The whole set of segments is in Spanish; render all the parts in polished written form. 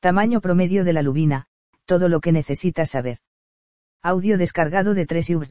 Tamaño promedio de la lubina, todo lo que necesitas saber. Audio descargado de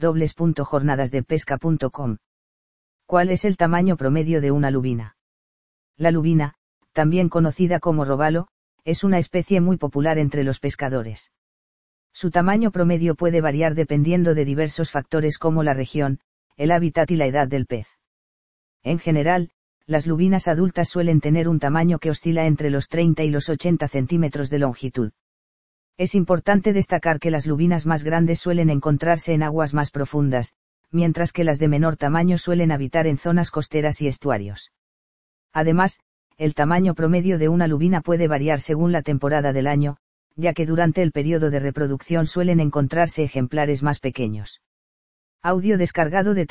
www.jornadasdepesca.com. ¿Cuál es el tamaño promedio de una lubina? La lubina, también conocida como robalo, es una especie muy popular entre los pescadores. Su tamaño promedio puede variar dependiendo de diversos factores como la región, el hábitat y la edad del pez. En general, las lubinas adultas suelen tener un tamaño que oscila entre los 30 y los 80 centímetros de longitud. Es importante destacar que las lubinas más grandes suelen encontrarse en aguas más profundas, mientras que las de menor tamaño suelen habitar en zonas costeras y estuarios. Además, el tamaño promedio de una lubina puede variar según la temporada del año, ya que durante el periodo de reproducción suelen encontrarse ejemplares más pequeños. Audio descargado de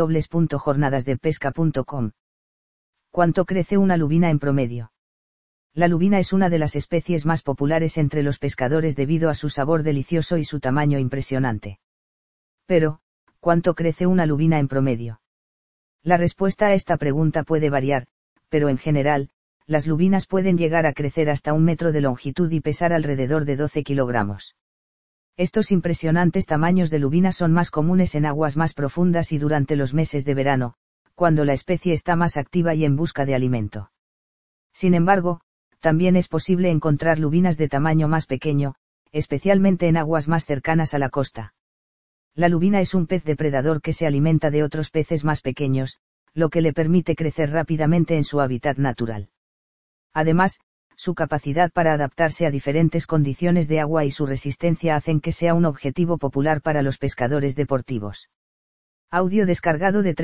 www.jornadasdepesca.com. ¿Cuánto crece una lubina en promedio? La lubina es una de las especies más populares entre los pescadores debido a su sabor delicioso y su tamaño impresionante. Pero, ¿cuánto crece una lubina en promedio? La respuesta a esta pregunta puede variar, pero en general, las lubinas pueden llegar a crecer hasta 1 metro de longitud y pesar alrededor de 12 kilogramos. Estos impresionantes tamaños de lubina son más comunes en aguas más profundas y durante los meses de verano, cuando la especie está más activa y en busca de alimento. Sin embargo, también es posible encontrar lubinas de tamaño más pequeño, especialmente en aguas más cercanas a la costa. La lubina es un pez depredador que se alimenta de otros peces más pequeños, lo que le permite crecer rápidamente en su hábitat natural. Además, su capacidad para adaptarse a diferentes condiciones de agua y su resistencia hacen que sea un objetivo popular para los pescadores deportivos. Audio descargado de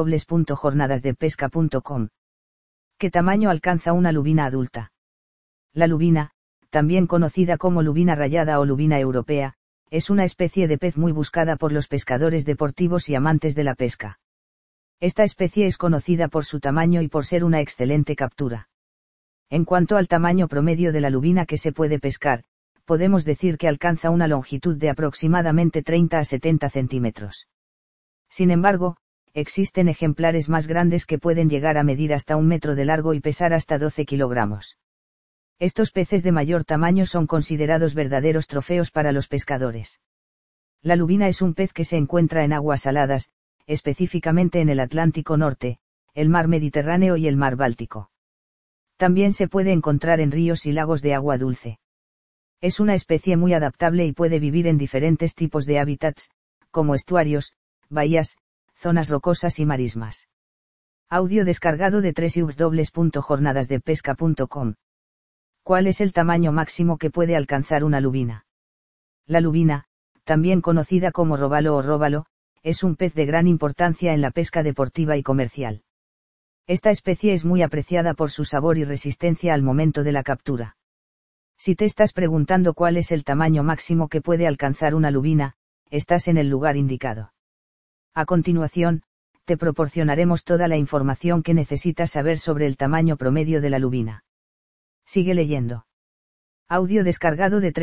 www.jornadasdepesca.com. ¿Qué tamaño alcanza una lubina adulta? La lubina, también conocida como lubina rayada o lubina europea, es una especie de pez muy buscada por los pescadores deportivos y amantes de la pesca. Esta especie es conocida por su tamaño y por ser una excelente captura. En cuanto al tamaño promedio de la lubina que se puede pescar, podemos decir que alcanza una longitud de aproximadamente 30 a 70 centímetros. Sin embargo, existen ejemplares más grandes que pueden llegar a medir hasta 1 metro de largo y pesar hasta 12 kilogramos. Estos peces de mayor tamaño son considerados verdaderos trofeos para los pescadores. La lubina es un pez que se encuentra en aguas saladas, específicamente en el Atlántico Norte, el mar Mediterráneo y el mar Báltico. También se puede encontrar en ríos y lagos de agua dulce. Es una especie muy adaptable y puede vivir en diferentes tipos de hábitats, como estuarios, bahías, zonas rocosas y marismas. Audio descargado de www.jornadasdepesca.com. ¿Cuál es el tamaño máximo que puede alcanzar una lubina? La lubina, también conocida como robalo o róbalo, es un pez de gran importancia en la pesca deportiva y comercial. Esta especie es muy apreciada por su sabor y resistencia al momento de la captura. Si te estás preguntando cuál es el tamaño máximo que puede alcanzar una lubina, estás en el lugar indicado. A continuación, te proporcionaremos toda la información que necesitas saber sobre el tamaño promedio de la lubina. Sigue leyendo. Audio descargado de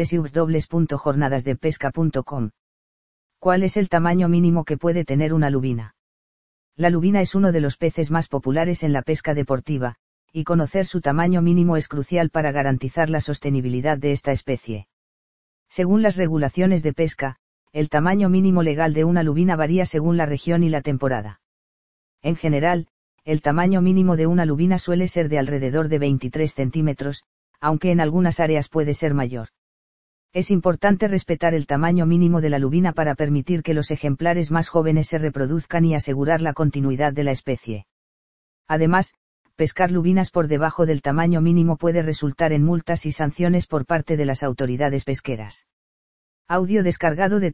www.jornadasdepesca.com. ¿Cuál es el tamaño mínimo que puede tener una lubina? La lubina es uno de los peces más populares en la pesca deportiva, y conocer su tamaño mínimo es crucial para garantizar la sostenibilidad de esta especie. Según las regulaciones de pesca, el tamaño mínimo legal de una lubina varía según la región y la temporada. En general, el tamaño mínimo de una lubina suele ser de alrededor de 23 centímetros, aunque en algunas áreas puede ser mayor. Es importante respetar el tamaño mínimo de la lubina para permitir que los ejemplares más jóvenes se reproduzcan y asegurar la continuidad de la especie. Además, pescar lubinas por debajo del tamaño mínimo puede resultar en multas y sanciones por parte de las autoridades pesqueras. Audio descargado de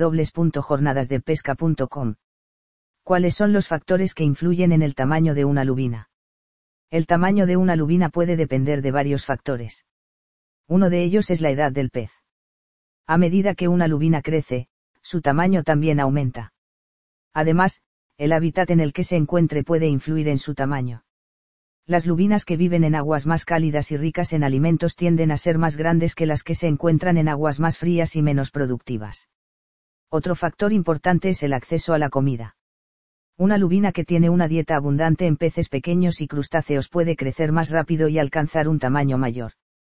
www.jornadasdepesca.com. ¿Cuáles son los factores que influyen en el tamaño de una lubina? El tamaño de una lubina puede depender de varios factores. Uno de ellos es la edad del pez. A medida que una lubina crece, su tamaño también aumenta. Además, el hábitat en el que se encuentre puede influir en su tamaño. Las lubinas que viven en aguas más cálidas y ricas en alimentos tienden a ser más grandes que las que se encuentran en aguas más frías y menos productivas. Otro factor importante es el acceso a la comida. Una lubina que tiene una dieta abundante en peces pequeños y crustáceos puede crecer más rápido y alcanzar un tamaño mayor.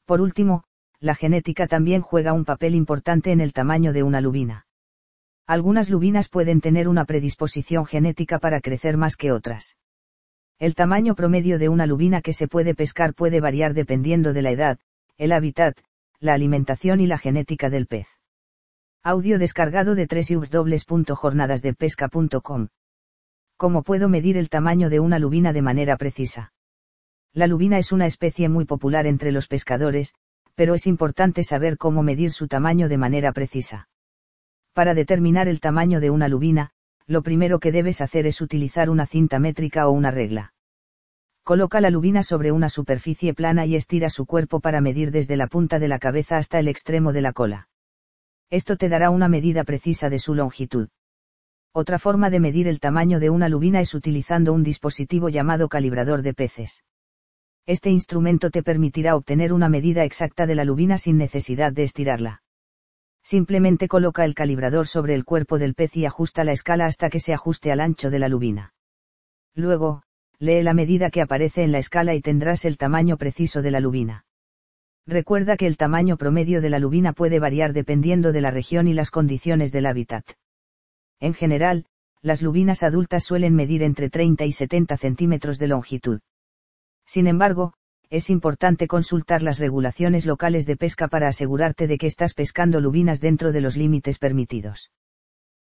Por último, la genética también juega un papel importante en el tamaño de una lubina. Algunas lubinas pueden tener una predisposición genética para crecer más que otras. El tamaño promedio de una lubina que se puede pescar puede variar dependiendo de la edad, el hábitat, la alimentación y la genética del pez. Audio descargado de www.jornadasdepesca.com. ¿Cómo puedo medir el tamaño de una lubina de manera precisa? La lubina es una especie muy popular entre los pescadores, pero es importante saber cómo medir su tamaño de manera precisa. Para determinar el tamaño de una lubina, lo primero que debes hacer es utilizar una cinta métrica o una regla. Coloca la lubina sobre una superficie plana y estira su cuerpo para medir desde la punta de la cabeza hasta el extremo de la cola. Esto te dará una medida precisa de su longitud. Otra forma de medir el tamaño de una lubina es utilizando un dispositivo llamado calibrador de peces. Este instrumento te permitirá obtener una medida exacta de la lubina sin necesidad de estirarla. Simplemente coloca el calibrador sobre el cuerpo del pez y ajusta la escala hasta que se ajuste al ancho de la lubina. Luego, lee la medida que aparece en la escala y tendrás el tamaño preciso de la lubina. Recuerda que el tamaño promedio de la lubina puede variar dependiendo de la región y las condiciones del hábitat. En general, las lubinas adultas suelen medir entre 30 y 70 centímetros de longitud. Sin embargo, es importante consultar las regulaciones locales de pesca para asegurarte de que estás pescando lubinas dentro de los límites permitidos.